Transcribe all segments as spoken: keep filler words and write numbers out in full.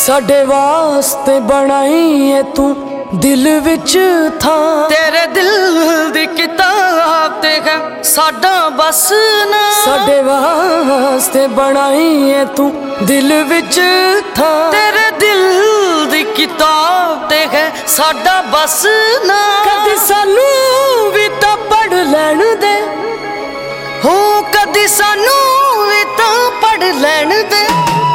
साडे वास्ते बनाई है तू दिल विच था, तेरे दिल दी किताब ते है साडा बस ना। साडे वास्ते बनाई है तू दिल विच था, तेरे दिल दी किताब ते है साडा बस ना। कदी सानू भी तां पढ़ लैण दे, हो कदी सानू भी तां पढ़ लैण दे।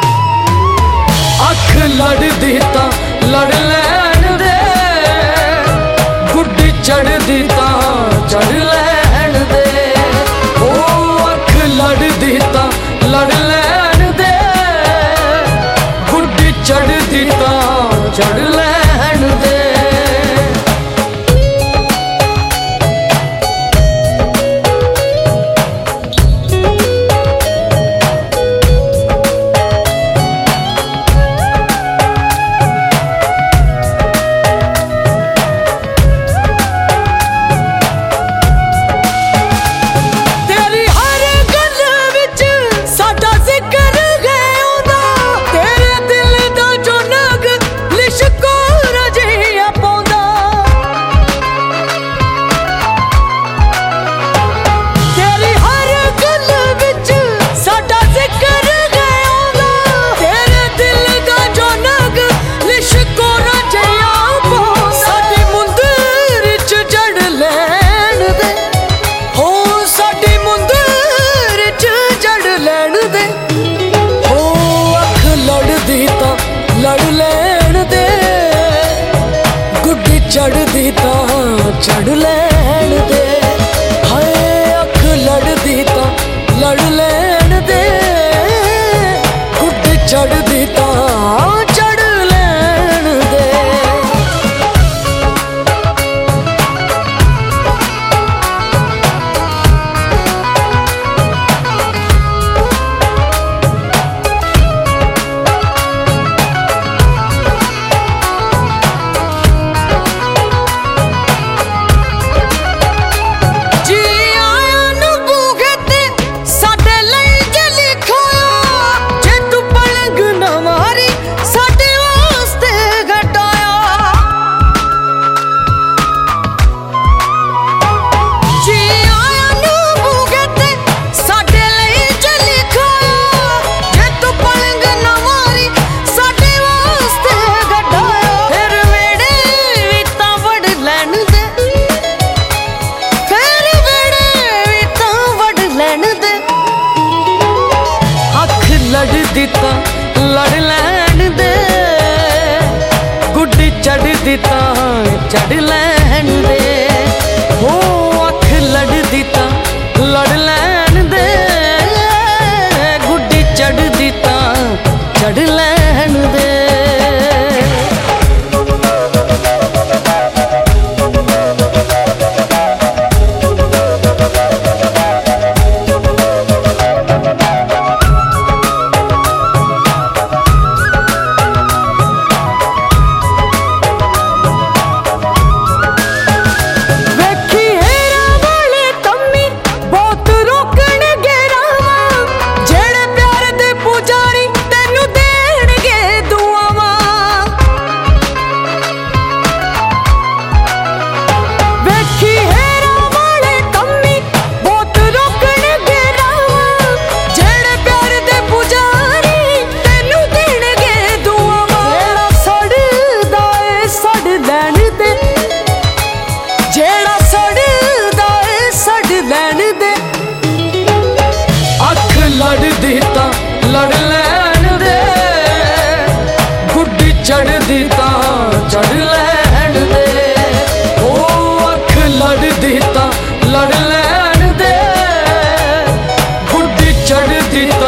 अख लड़दी तां लड़ लैण दे, गुड्डी चढ़दी तां चढ़ लैण दे। ओ अख लड़दी तां लड़ लैण दे, गुड्डी चढ़दी तां चढ़ लैण दे। लड़ लैण दे, गुड्डी चढ़दी तां चढ़ लैण दे। हाय अख लड़दी तां लड़ लैण दे, गुड्डी चढ़दी तां चढ़ लैण दे। लड़दी तां लड़ लैण दे, गुड्डी चढ़दी तां चढ़ लैण दे। हो अख लड़दी तां लड़ लैण दे, गुड्डी चढ़दी तां चढ़ लैण दे। लड़दी तां लड़ लैण दे, गुड्डी चढ़दी तां चढ़ लैण दे। ओ अख लड़दी तां लड़ लैण दे, गुड्डी चढ़दी तां